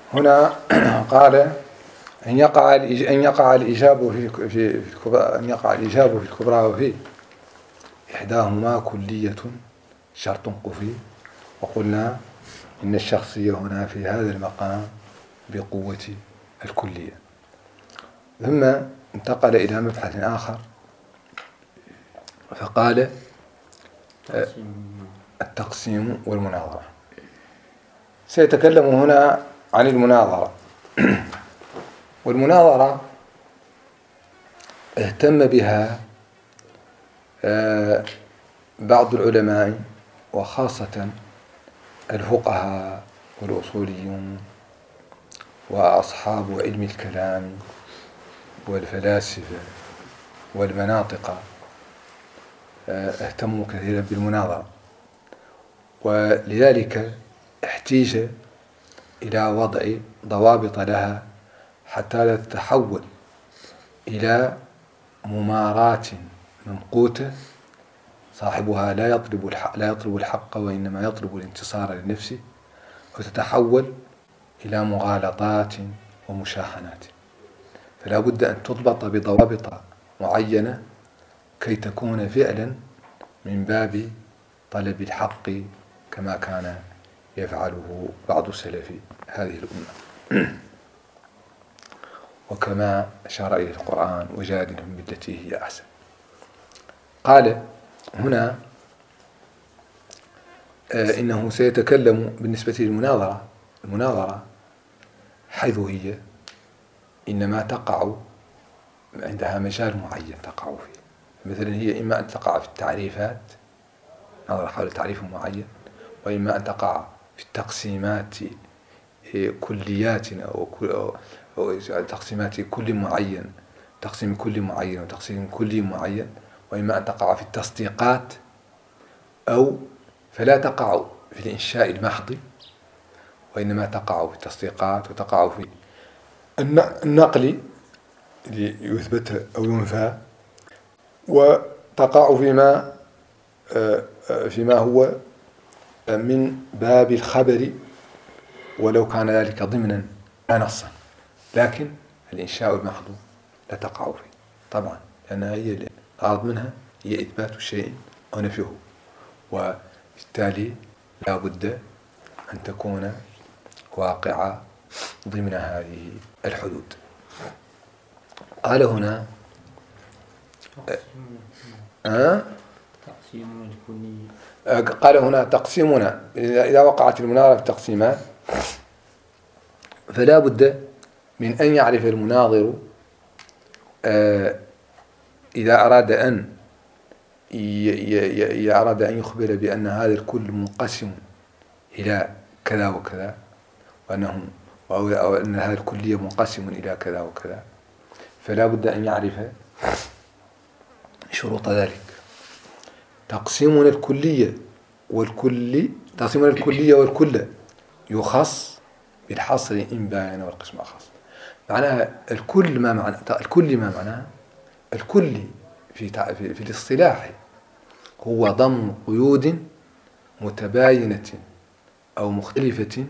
هنا قال أن يقع الإيجاب في الكبرى وفي إحداهما كلية شرط قفي. وقلنا إن الشخصية هنا في هذا المقام بقوة الكلية. ثم انتقل إلى مبحث آخر فقال التقسيم والمناظرة. سيتكلم هنا عن المناظرة. والمناظرة اهتم بها بعض العلماء وخاصة الفقهاء والأصوليون وأصحاب علم الكلام والفلاسفة والمناطق اهتموا كثيرا بالمناظرة، ولذلك احتيج إلى وضع ضوابط لها حتى لا تتحول إلى مماراة ممقوتة صاحبها لا يطلب الحق وإنما يطلب الانتصار لنفسه، وتتحول إلى مغالطات ومشاحنات. فلا بد أن تضبط بضوابط معينة كي تكون فعلا من باب طلب الحق كما كان يفعله بعض سلف هذه الأمة، وكما أشار إليه القرآن وجادلهم بالتي هي أحسن. قال هنا إنه سيتكلم بالنسبة للمناظرة. المناظرة حيث هي إنما تقع عندها مجال معين تقع فيه. مثلا هي إما أن تقع في التعريفات، نظرة حول تعريف معين، وإما أن تقع في التقسيمات كليات أو تقسيمات كل معين، تقسيم كل معين وتقسيم كل معين، وإما أن تقع في التصديقات، أو فلا تقع في الإنشاء المحض وإنما تقع في التصديقات، وتقع في النقل ليثبت أو ينفى، وتقع فيما هو من باب الخبر ولو كان ذلك ضمنا لا نصا، لكن الإنشاء المحض لا تقع فيه طبعا، لأنها هي الغرض منها هي إثبات شيء أو نفيه، وبالتالي لا بد أن تكون واقعة ضمن هذه الحدود. قال هنا قال هنا تقسيمنا إذا وقعت المناظرة في التقسيمات فلا بد من أن يعرف المناظر إذا أراد أن يخبر بأن هذا الكل منقسم إلى كذا وكذا، أو أن هذا الكلية منقسم إلى كذا وكذا، فلا بد أن يعرف شروط ذلك. تقسيمنا الكلية والكل يخص بالحصر إن باين والقسم أخص. معناها الكل ما معناه الكل في الاصطلاح هو ضم قيود متباينة أو مختلفة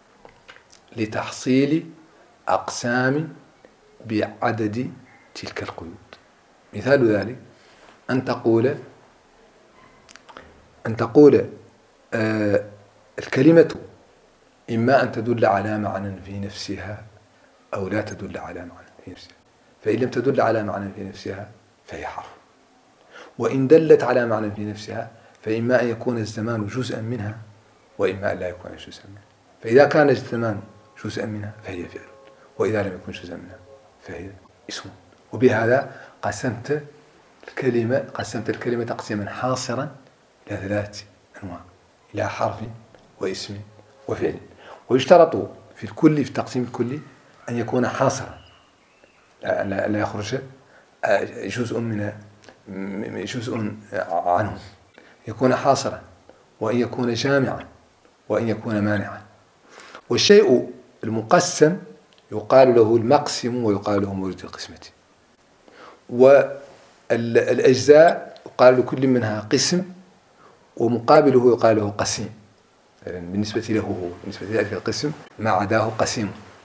لتحصيل أقسام بعدد تلك القيود. مثال ذلك أن تقول الكلمة إما أن تدل على معنى في نفسها أو لا تدل على معنى في نفسها، فإن لم تدل على معنى في نفسها فهي حرف، وإن دلت على معنى في نفسها فإما أن يكون الزمان جزءا منها وإما أن لا يكون جزءا منها. فإذا كان الزمان جزءا منها فهي فعل، وإذا لم يكن جزءا منها فهي اسم. وبهذا قسمت الكلمة تقسيما حاصرا إلى 3 أنواع، إلى حرف واسم وفعل. ويشترط في التقسيم الكلي أن يكون حاصرا، لا يخرج جزء عنه، يكون حاصرا، وأن يكون جامعا، وأن يكون مانعا. والشيء المقسم يقال له المقسم ويقال له مورد القسمة، والأجزاء يقال لكل منها قسم ومقابله يقال له قسيم. بالنسبة له بالنسبة لذلك القسم ما عداه قسيم،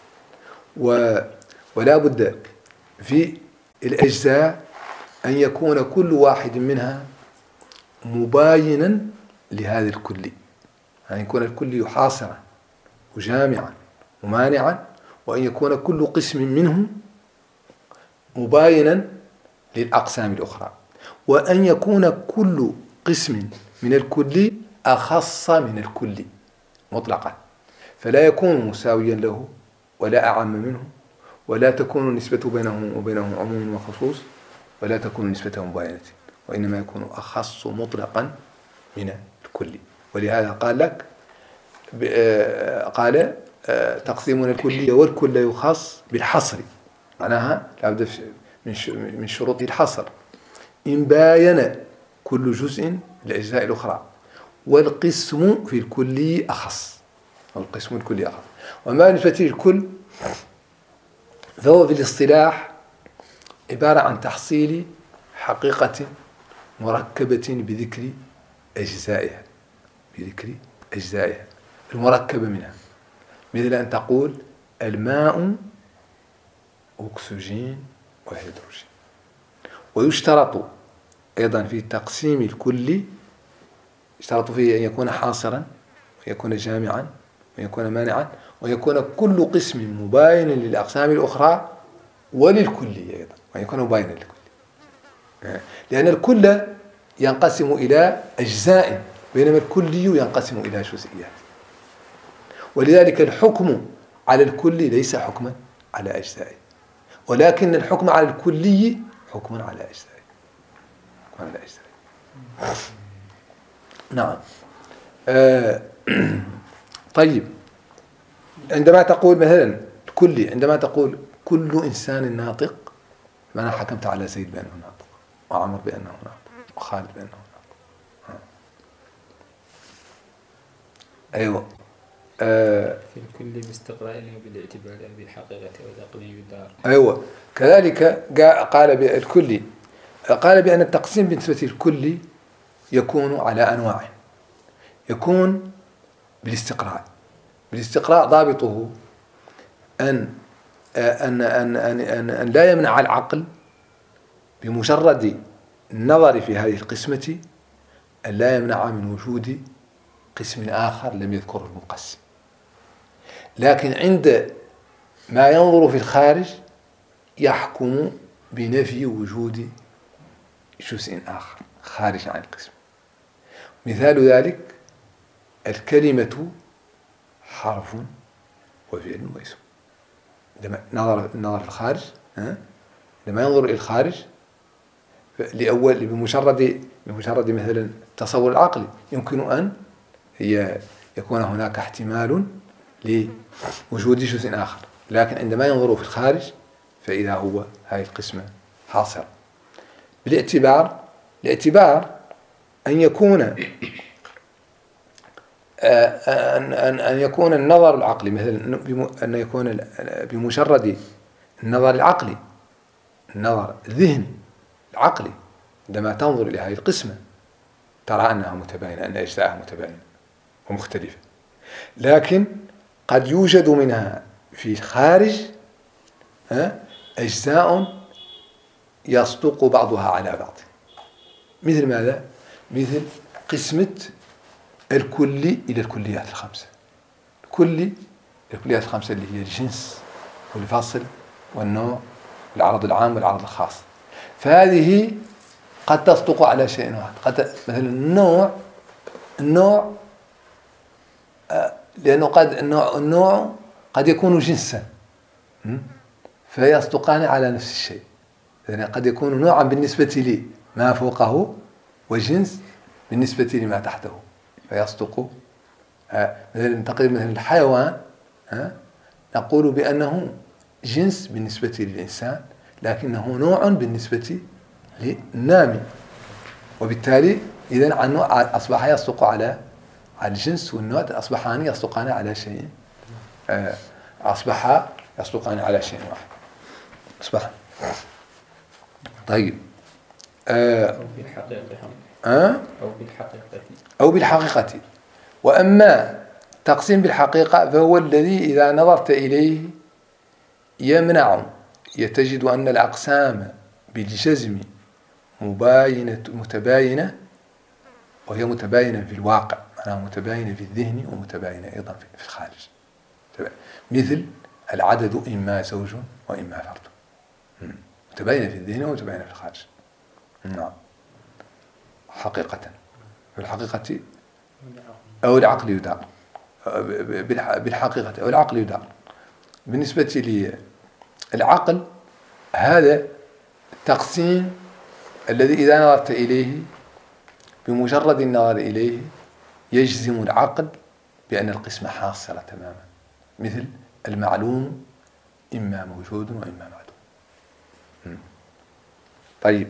ولا بد في الأجزاء أن يكون كل واحد منها مباينا لهذا الكلي، أن يكون الكلي حاصرا وجامعا ومانعا، وأن يكون كل قسم منه مباينا للأقسام الأخرى، وأن يكون كل قسم من الكلي أخص من الكلي مطلقا، فلا يكون مساويا له ولا أعم منه، ولا تكون النسبة بينه وبينه عموم وخصوص، ولا تكون النسبة مباينة، وإنما يكون أخص مطلقا من الكلي. ولهذا قال لك قال تقسيمنا الكلية والكل يخص بالحصر، معناها لابد من شروط الحصر، إن باين كل جزء الأجزاء الأخرى، والقسم في الكلي أخص، والقسم الكلي أخص. وما بالنسبة للكل فهو في الاصطلاح عبارة عن تحصيل حقيقة مركبة بذكر أجزائها، المركبة منها، مثل أن تقول الماء أكسجين وهيدروجين. ويشترط أيضا في تقسيم الكل، يشترط فيه أن يكون حاصرا ويكون جامعا ويكون مانعا، ويكون كل قسم مباينا للأقسام الأخرى وللكلية أيضا، ويكون مباينا للكل، لأن الكل ينقسم إلى أجزاء، بينما الكلي ينقسم إلى جزئيات. ولذلك الحكم على الكلي ليس حكما على أجزائه، ولكن الحكم على الكلي حكم على أجزائه. نعم. طيب، عندما تقول مثلا الكلي، عندما تقول كل إنسان ناطق، معنى حكمت على زيد بأنه ناطق، وعمر بأنه ناطق، وخالد بأنه ناطق. أيوة. في الكل باستقراء وبالاعتبار بالحقيقة وتقليد الدار. أيوة. كذلك قال بالكلي، قال بأن التقسيم بالنسبة للكلي يكون على أنواع. يكون بالاستقراء. بالاستقراء ضابطه أن لا يمنع العقل بمجرد النظر في هذه القسمة، أن لا يمنع من وجود قسم آخر لم يذكره المقسم. لكن عند ما ينظر في الخارج يحكم بنفي وجود جزء آخر خارج عن القسم. مثال ذلك الكلمة حرف وفعل واسم. عندما نظر في الخارج، لما ينظر إلى الخارج لأول بمجرد مثلا التصور العقلي يمكن أن يكون هناك احتمال لوجود جزء آخر، لكن عندما ينظر في الخارج فإذا هو هذه القسمة حاصرة. بالاعتبار أن يكون النظر العقلي، مثلا أن يكون بمجرد النظر العقلي، النظر الذهني العقلي، عندما تنظر إلى هذه القسمة ترى أنها متباينة، أن أجزاءها متباينة ومختلفة، لكن قد يوجد منها في الخارج أجزاء يصدق بعضها على بعض. مثل ماذا؟ مثل قسمة الكلي إلى الكليات الخمسة. الكليات الخمسة اللي هي الجنس والفصل والنوع والعرض العام والعرض الخاص، فهذه قد تصدق على شيء واحد. قد مثلا النوع لأنه قد النوع قد يكون جنسا، فيصدقان على نفس الشيء. يعني قد يكون نوعا بالنسبة لما فوقه وجنس بالنسبة لما تحته، فيصدق. مثلا تقريبا مثل الحيوان نقول بأنه جنس بالنسبة للإنسان، لكنه نوع بالنسبة للنامي، وبالتالي إذن عنه أصبح يصدق على الجنس والنوع، أصبحان يصدقان على شيء، أصبح يصدقان على شيء واحد. أصبح طيب. أو بالحقيقة. وأما تقسيم بالحقيقة فهو الذي إذا نظرت إليه يمنع تجد أن الأقسام بالجزم متباينة، وهي متباينة في الواقع، معناها متباينة في الذهن ومتباينة أيضا في الخارج. مثل العدد إما زوج وإما فرد، متباينة في الذهن ومتباينة في الخارج. نعم، حقيقة في الحقيقة أو العقل يدار، بالحقيقة أو العقل يدار. بالنسبة للعقل هذا التقسيم الذي إذا نظرت إليه بمجرد النظر إليه يجزم العقل بأن القسمة حاصلة تماما، مثل المعلوم إما موجود وإما معدوم. طيب،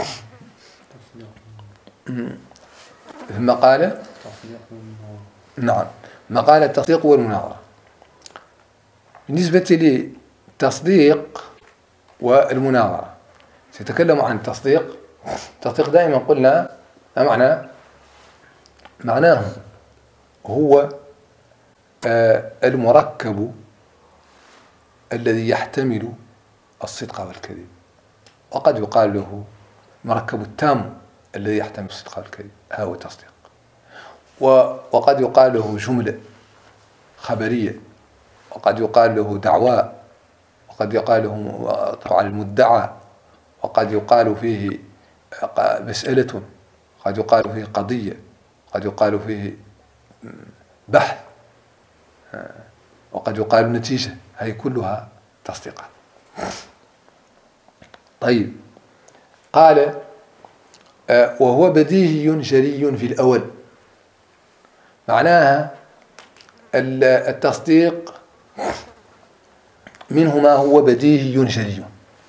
ثم قال نعم، ما قال التصديق والمناظرة. بالنسبة للتصديق والمناظرة سيتكلم عن التصديق. التصديق دائما قلنا ما معناه هو المركب الذي يحتمل الصدق والكذب، وقد يقال له مركب التام الذي يحتمل الصدق والكذب، هذا هو التصديق. وقد يقال له جملة خبرية، وقد يقال له دعواء، وقد يقال له طبعا المدعى، وقد يقال فيه مسألة، قد يقال فيه قضية، قد يقال فيه بحث، وقد يقال نتيجة. هذه كلها تصديقات. طيب، قال وهو بديهي جري في الأول. معناها التصديق منه ما هو بديهي جري،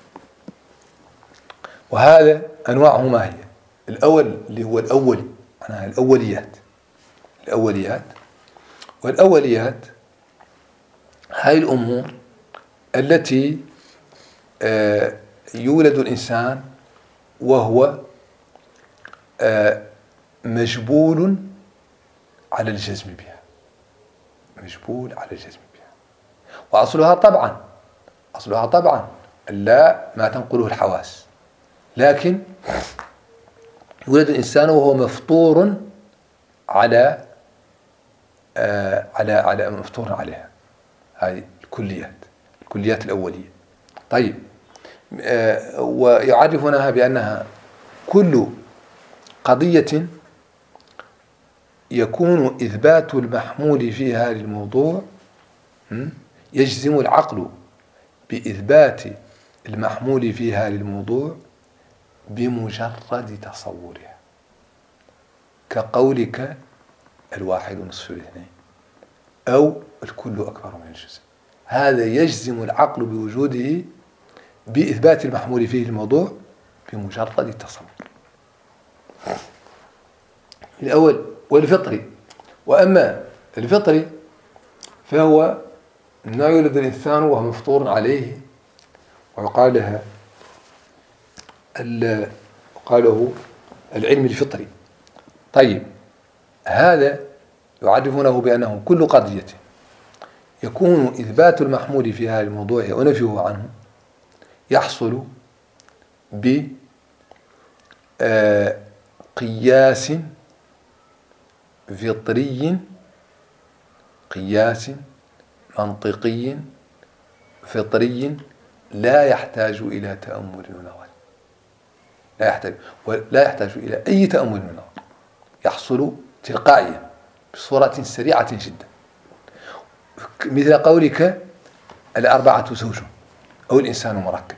وهذا أنواعه ما هي؟ الأول اللي هو الأولي، معناها الأوليات. والأوليات هاي الأمور التي يولد الإنسان وهو مجبول على الجزم بها، وأصلها طبعا لا ما تنقله الحواس، لكن يولد الإنسان وهو مفطور على مفطور عليها. هذه الكليات الأولية. طيب، ويعرفونها بأنها كل قضية يكون إثبات المحمول فيها للموضوع، يجزم العقل بإثبات المحمول فيها للموضوع بمجرد تصورها، كقولك الواحد نصف الاثنين، أو الكل أكبر من الجزء. هذا يجزم العقل بوجوده بإثبات المحمول فيه للموضوع بمجرد التصور. الأول والفطري. وأما الفطري فهو ما يولد الإنسان وهو مفطور عليه، ويقال له العلم الفطري. طيب، هذا يعرفونه بأنه كل قضية يكون إثبات المحمول فيها للموضوع ونفيه عنه يحصل بقياس فطري، قياس منطقي فطري لا يحتاج إلى تأمل ونظر، لا يحتاج إلى أي تأمل ونظر، يحصل تلقائيا بصورة سريعة جدا، مثل قولك الأربعة زوج أو الإنسان مركب.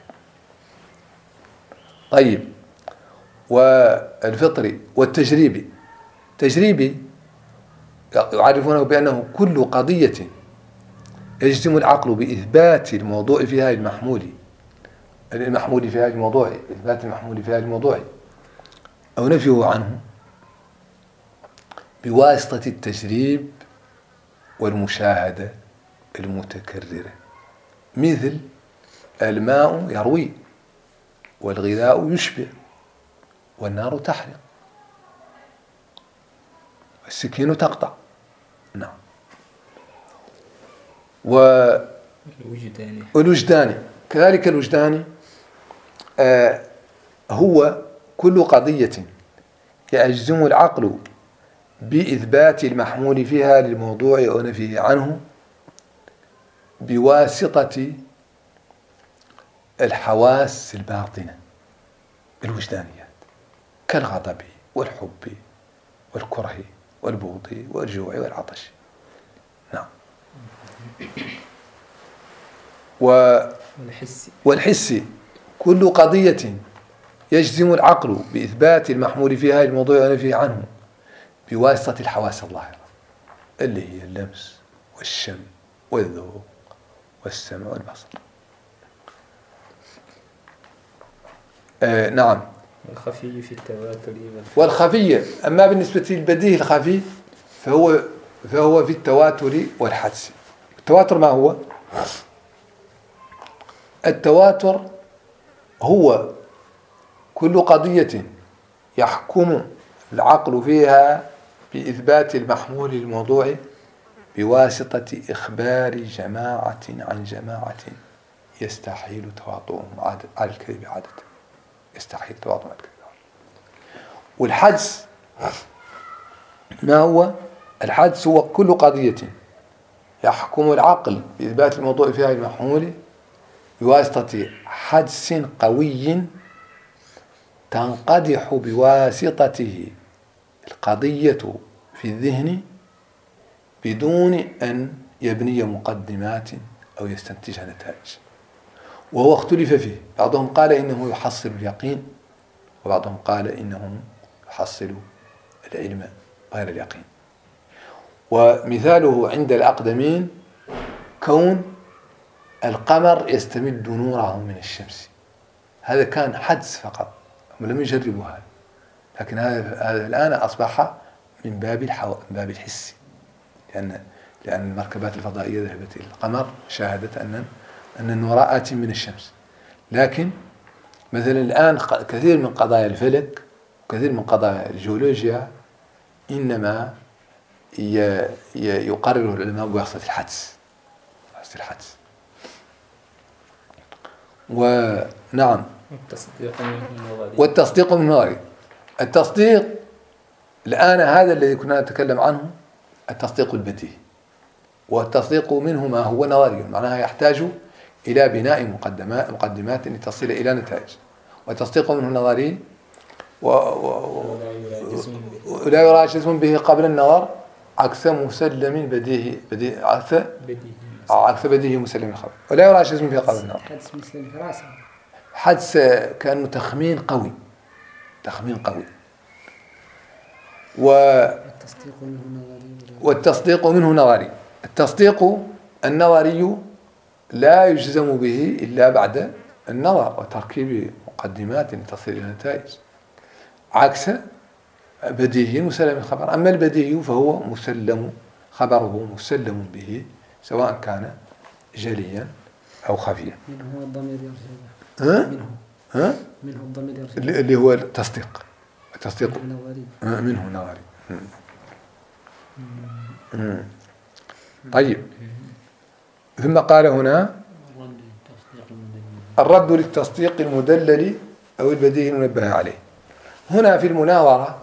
طيب، والفطري والتجريبي. تجريبي يعرفونه بأنه كل قضية يجزم العقل بإثبات الموضوع فيها المحمول فيها الموضوع، إثبات المحمول فيها الموضوع أو نفيه عنه بواسطة التجريب والمشاهدة المتكررة، مثل الماء يروي، والغذاء يشبع، والنار تحرق، والسكين تقطع. نعم. والوجداني كذلك. الوجداني هو كل قضية يجزم العقل بإثبات المحمول فيها للموضوع أو نفيه عنه بواسطة الحواس الباطنة الوجدانيات كالغضب والحب والكره والبغض والجوع والعطش. نعم. والحس كل قضية يجزم العقل بإثبات المحمول فيها للموضوع أو نفيه عنه بواسطة الحواس الظاهرة اللي هي اللمس والشم والذوق والسمع والبصر. نعم. والخفي في التواتر والخفي، أما بالنسبة للبديهي الخفي فهو في التواتر والحدس. التواتر ما هو؟ التواتر هو كل قضية يحكم العقل فيها بإثبات المحمول للموضوع بواسطة إخبار جماعة عن جماعة يستحيل تواطؤهم على الكذب عادة. يستحيل تواطؤهم على الكذب. والحدس ما هو؟ الحدس هو كل قضية يحكم العقل بإثبات الموضوع فيها المحمول بواسطة حدس قوي تنقدح بواسطته القضية في الذهن بدون أن يبني مقدمات أو يستنتج نتائج. وهو اختلف فيه، بعضهم قال إنه يحصل اليقين، وبعضهم قال إنه يحصل العلم غير اليقين. ومثاله عند الأقدمين كون القمر يستمد نوره من الشمس، هذا كان حدس فقط، هم لم يجربوا هذا، لكن هذا الآن أصبح من باب الحس، لأن المركبات الفضائية ذهبت إلى القمر شاهدت أن النور آت من الشمس. لكن مثلا الآن كثير من قضايا الفلك وكثير من قضايا الجيولوجيا إنما يقرره العلماء بواسطة الحدس. ونعم. والتصديق من نظري. التصديق الآن هذا الذي كنا نتكلم عنه التصديق البديهي، والتصديق منه ما هو نظري، معناها يحتاج إلى بناء مقدمات لتصل إلى نتائج. والتصديق منه نظري ولا يرى جزم به قبل النظر عكس مسلم بديهي عكس بديهي مسلم الخبر، ولا يرى جزم به قبل النظر. حدس مسلم في راسه، حدس كأنه تخمين قوي. والتصديق منه نظري. التصديق النظري لا يجزم به إلا بعد النظر وتركيب مقدمات لتصل إلى نتائج، عكس بديهي مسلم الخبر. أما البديهي فهو خبره مسلم به سواء كان جليا أو خفيا. منه الضمير يرجع منه الضمير يرجع اللي هو التصديق منه نظري. طيب، ثم قال هنا الرد للتصديق المدلل أو البديهي المنبه عليه. هنا في المناظرة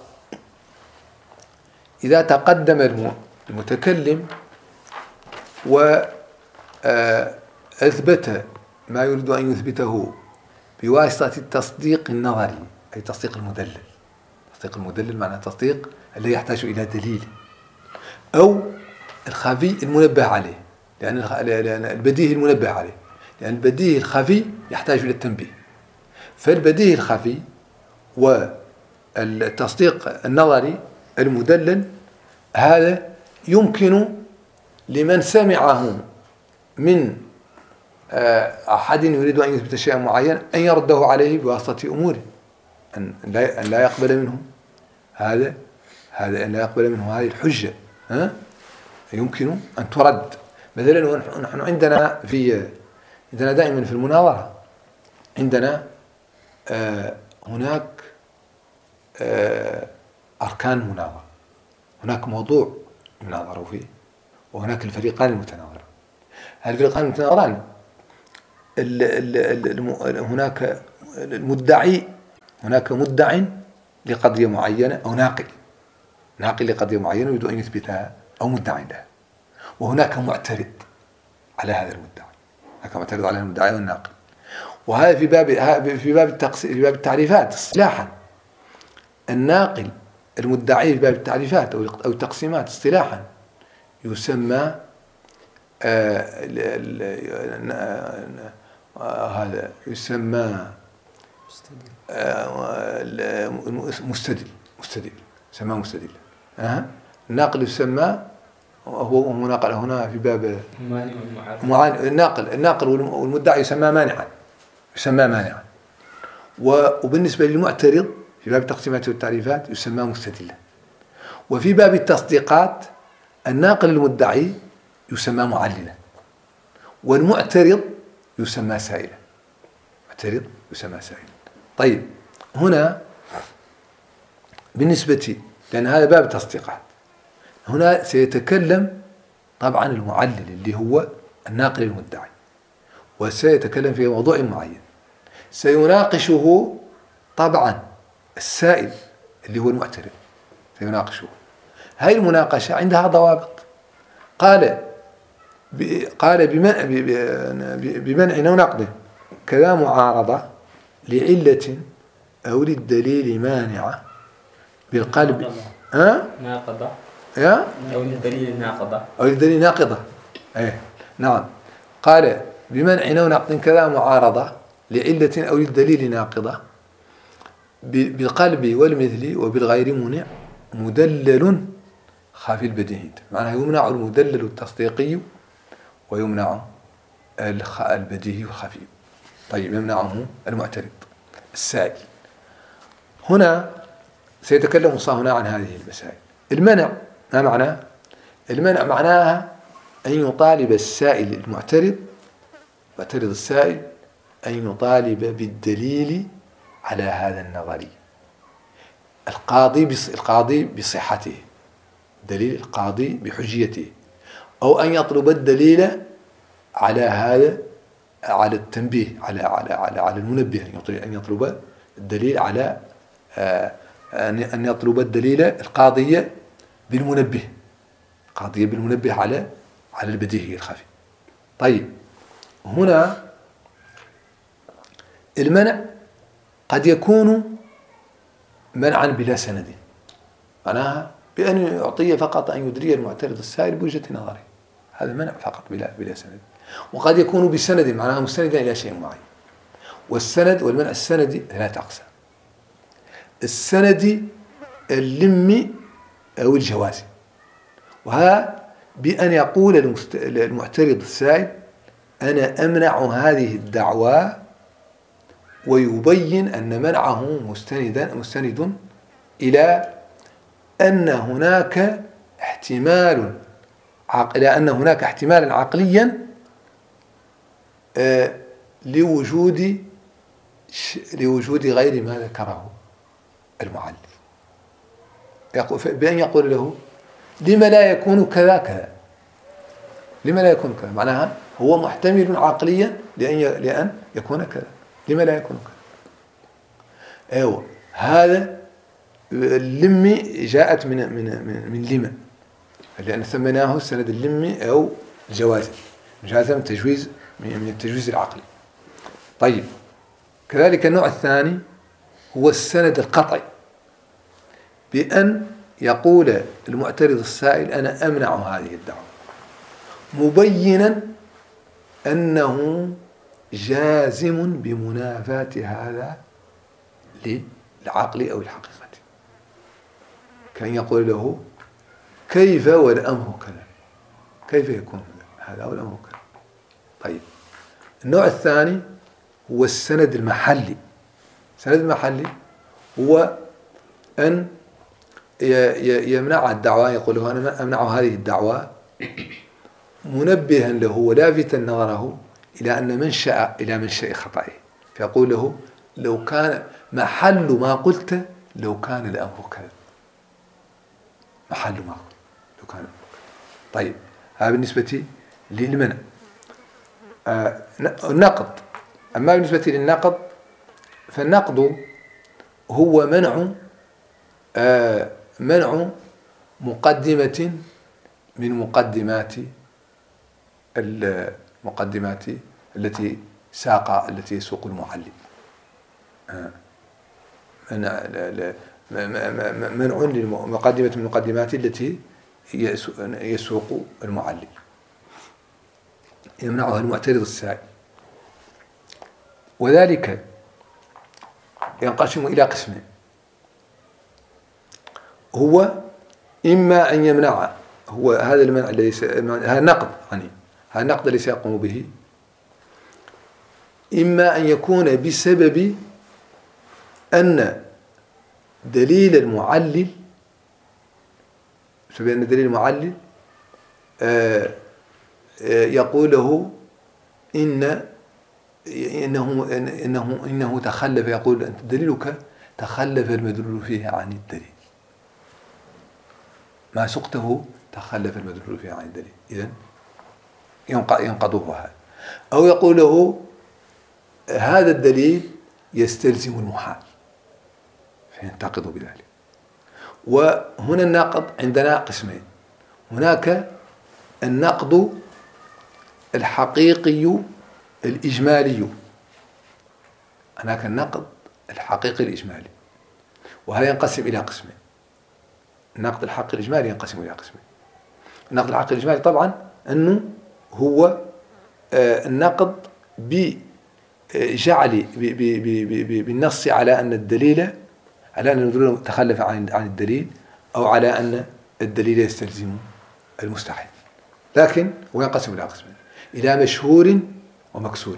إذا تقدم المتكلم وأثبت ما يريد أن يثبته بواسطة التصديق النظري، أي تصديق المدلل. تصديق المدلل معناه تصديق الذي يحتاج إلى دليل، أو الخفي المنبه عليه، لأن البديهي المنبه عليه، لأن البديهي الخفي يحتاج إلى التنبيه. فالبديهي الخفي والتصديق النظري المدلل هذا يمكن لمن سمعه من أحد يريد أن يثبت شيئا معين أن يرده عليه بواسطة أموره، أن لا يقبل منه هذا أن لا يقبل منه هذه الحجة، يمكن أن ترد. مثلا نحن عندنا دائما في المناظرة عندنا هناك أركان المناظرة، هناك موضوع يناظر فيه، وهناك الفريقان المتناظران. الفريقان متناظران. هناك المدعي، هناك مدع لقضية معينة أو ناقل لقضية معينة يريد أن يثبتها أو مدع لها، وهناك معترض على هذا المدعي، هناك معترض على المدعي والناقل. وهذا في باب التعريفات اصطلاحا. الناقل المدعي في باب التعريفات أو التقسيمات اصطلاحا يسمى هذا يسمى مستدل. يسمى مستدل. الناقل يسمى هو ناقل هنا في باب الناقل والمدعي يسمى مانعا. وبالنسبة للمعترض في باب التقسيمات والتعريفات يسمى مستدلا. وفي باب التصديقات الناقل المدعي يسمى معللا، والمعترض يسمى سائلا. طيب هنا بالنسبة، لأن هذا باب التصديقات، هنا سيتكلم طبعا المعلل اللي هو الناقل المدعي، وسيتكلم في موضوع معين سيناقشه طبعا السائل اللي هو المعترض، سيناقشه. هاي المناقشة عندها ضوابط. قال بمنع أو نقض كذا معارضة لعلة أو للدليل مانعة بالقلب ناقضة أو للدليل ناقضة. نعم. قال بمنع أو نقض كذا معارضة لعلة أو للدليل ناقضة بالقلب والمثل وبالغير منع مدلل خافي البديهي. معناها يمنع المدلل التصديقي ويمنع البديهي والخفي. طيب يمنعه المعترض السائل. هنا سيتكلم الله هنا عن هذه المسائل. المنع ما معناه؟ المنع معناها أن يطالب السائل المعترض السائل أن يطالب بالدليل على هذا النظري، القاضي بصحته، دليل القاضي بحجيته، أو أن يطلب الدليل على هذا، على التنبيه، على المنبه، أن يطلب الدليل على أن يطلب الدليل القاضية بالمنبه، على البديهي الخفي. طيب هنا المنع قد يكون منعا بلا سند، معناها بأن يعطيه فقط أن يدري المعترض السائل بوجهة نظره، هذا منع فقط بلا سند. وقد يكون بسند، معناها مستندا إلى شيء معين. والسند والمنع السندي ثلاثة أقسام: السندي اللمي أو الجوازي، وها بأن يقول المعترض السائل أنا أمنع هذه الدعوى، ويبين أن منعه مستند إلى أن هناك احتمالا عقليا لوجود غير ما ذكره المعلم. بأن يقول له لما لا يكون كذا، لما لا يكون كذا، معناها هو محتمل عقليا لأن يكون كذا، لما لا يكون كذا. أيوة، هذا اللمي جاءت من لما، لأن سميناه السند اللمي أو الجوازي، جاءت من التجويز العقلي. طيب كذلك النوع الثاني هو السند القطعي، بأن يقول المعترض السائل أنا أمنع هذه الدعوة، مبينا أنه جازم بمنافاة هذا للعقل أو الحقيقة، كان يقول له كيف والأمر كذا، كيف يكون هذا والأمر كذا. طيب النوع الثاني هو السند المحلي. السند المحلي هو أن يمنع الدعوة، يقول له أنا أمنع هذه الدعوة، منبها له ولافتا نظره إلى منشأ خطئه، فيقول له لو كان محل ما قلت لو كان الأمر كذا، محل ما قلت لو كان الأمر كذا. طيب هذا بالنسبة للمنع. النقد. أما بالنسبة للنقد فالنقد هو منع مقدمة من المقدمات التي يسوق المعلم. منع لمقدمة من المقدمات التي يسوق المعلم، يمنعها المعترض السائل. وذلك ينقسم إلى قسمين. هو إما أن يمنع، هو هذا المنع الذي هذا النقد، يعني هذا النقد الذي سيقوم به، إما أن يكون بسبب أن دليل المعلل يقول له إنه تخلف، يقول أنت دليلك تخلف المدلول فيه عن الدليل، ما سقته تخلف المدلول فيه عن الدليل، إذن ينقضه هذا. أو يقول له هذا الدليل يستلزم المحال فينتقض بذلك. وهنا النقد عندنا قسمين. هناك النقد الحقيقي الإجمالي، هناك النقد الحقيقي الإجمالي، وهذا ينقسم إلى قسمين. النقد الحقيقي الإجمالي ينقسم إلى قسمين. النقد الحقيقي الإجمالي طبعا أنه هو النقد بجعل بالنص على أن الدليل، على أن المدلول تخلف عن الدليل، أو على أن الدليل يستلزم المستحيل. لكن هو ينقسم إلى قسمين، إلى مشهور ومكسور.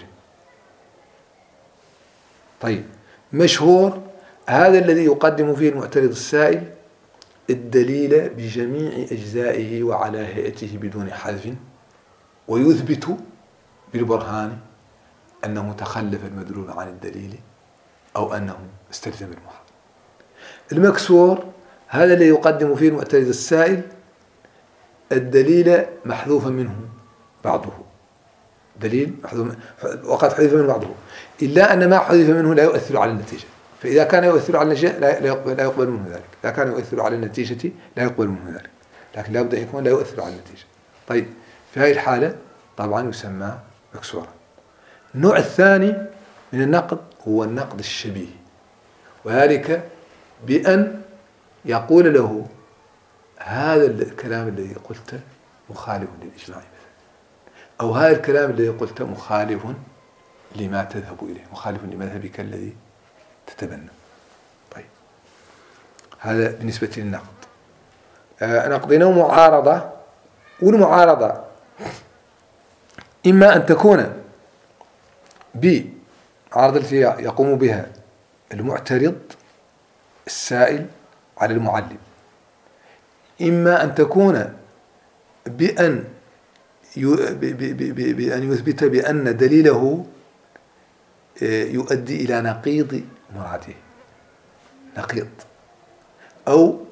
طيب، مشهور هذا الذي يقدم فيه المعترض السائل الدليل بجميع أجزائه وعلى هيئته بدون حذف، ويثبت بالبرهان أنه تخلف المدلول عن الدليل أو أنه استلزم المحال. المكسور هذا الذي يقدم فيه المعترض السائل الدليل محذوفا منه بعضه، دليل محذوف وقد حذف منه بعضه، إلا أن ما حذف منه لا يؤثر على النتيجة. فإذا كان يؤثر على النتيجة لا يقبل منه ذلك. إذا كان يؤثر على النتيجة لا يقبل منه ذلك، لكن لا بد أن يكون لا يؤثر على النتيجة. طيب، في هذه الحالة طبعا يسمى مكسورا. النوع الثاني من النقد هو النقد الشبيه، وذلك بأن يقول له هذا الكلام الذي قلته مخالف للإجماع مثلا، أو هذا الكلام الذي قلته مخالف لما تذهب إليه، مخالف لمذهبك الذي تتبنى. طيب، هذا بالنسبة للنقد. نقدنا معارضة. والمعارضة إما أن تكون بعارضة التي يقوم بها المعترض السائل على المعلم، إما أن تكون بأن يثبت بأن دليله يؤدي إلى نقيض مراده، نقيض، أو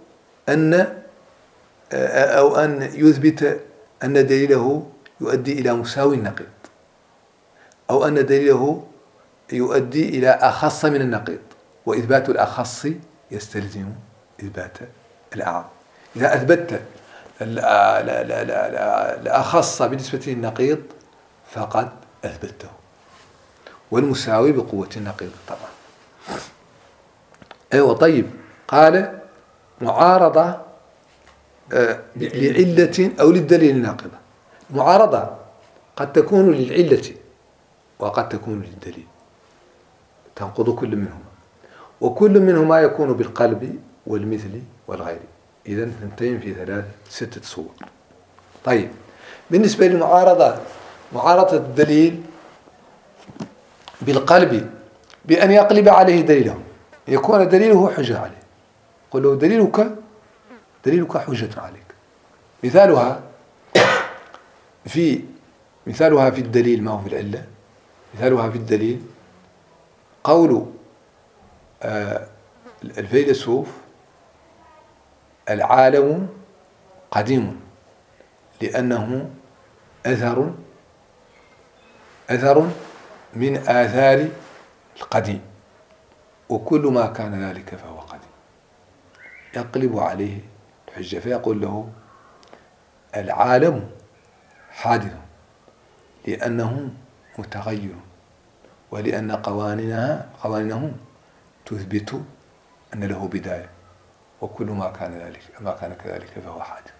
أن يثبت أن دليله يؤدي إلى مساوي النقيض، أو أن دليله يؤدي إلى أخص من النقيض، وإثبات الأخص يستلزم إثبات الأعم. إذا أثبتت الأخص بالنسبة للنقيض فقد أثبته، والمساوي بقوة النقيض طبعا. أيوة. طيب، قال معارضة لعلة أو للدليل الناقضة. معارضة قد تكون للعلة وقد تكون للدليل، تنقض كل منهما، وكل منهما يكون بالقلب والمثل والغير. إذن ثنتين في 6 صور. طيب، بالنسبة للمعارضة، معارضة الدليل بالقلب بأن يقلب عليه دليله، يكون دليله حجة عليه. قل له دليلك حجة عليك. مثالها في الدليل، ما هو في العلة. مثالها في الدليل قول الفيلسوف العالم قديم لأنه أثر أثر من آثار القديم، وكل ما كان ذلك فهو قديم. يقلب عليه الحجة فيقول له العالم حادث لأنه متغير، ولأن قوانينه تثبت أن له بداية، وكل ما كان كذلك فهو حادث.